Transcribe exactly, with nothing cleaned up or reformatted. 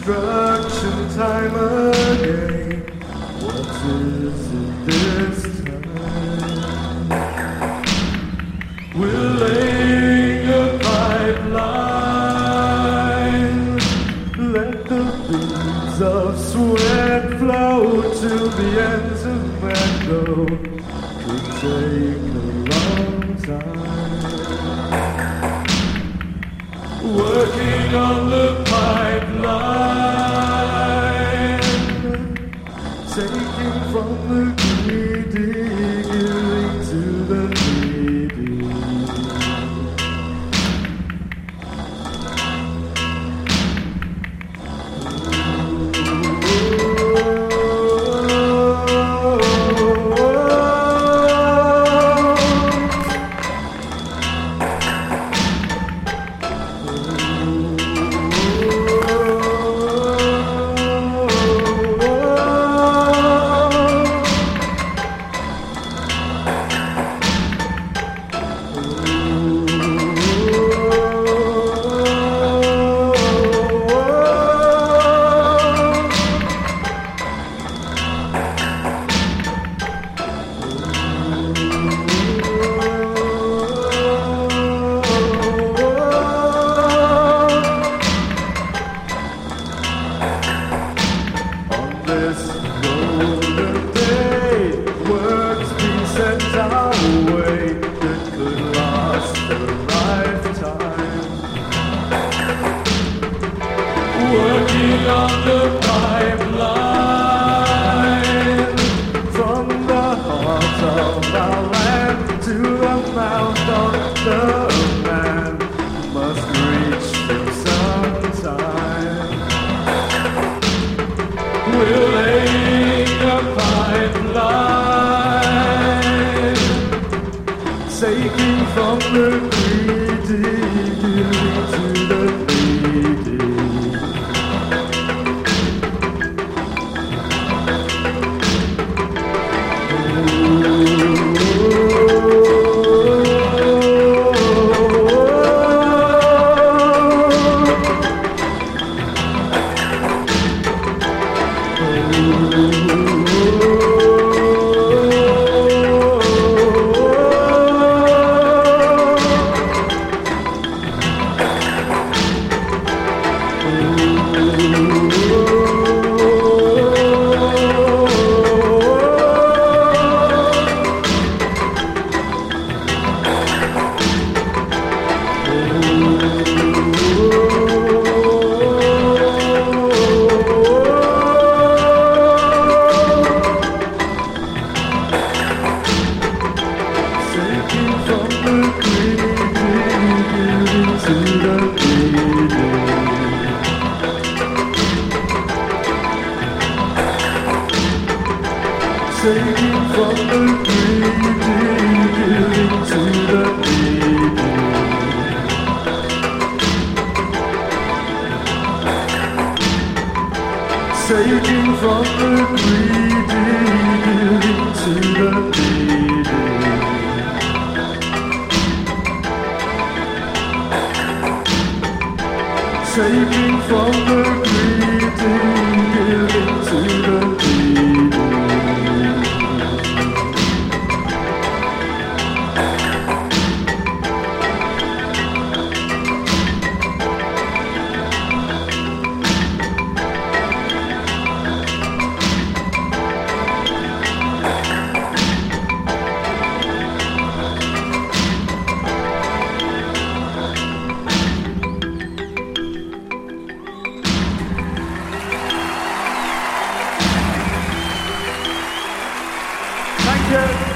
destruction time again. What is it this time? We're laying a pipeline. Let the beads of sweat flow till the ends of echo. Could take a long time. Working on the pipeline, taking from the greedy, giving to the needy. This golden day, words be sent our way that could last a lifetime. Working on the pipeline, from the heart of our land to the mouth of the man, must reach them sometime. We're laying a pipeline, taking from the greedy, giving to the needy. Taking from the greedy, giving to the needy. Taking from the greedy, giving to the needy. Taking from the greedy, giving to the needy. Thank you.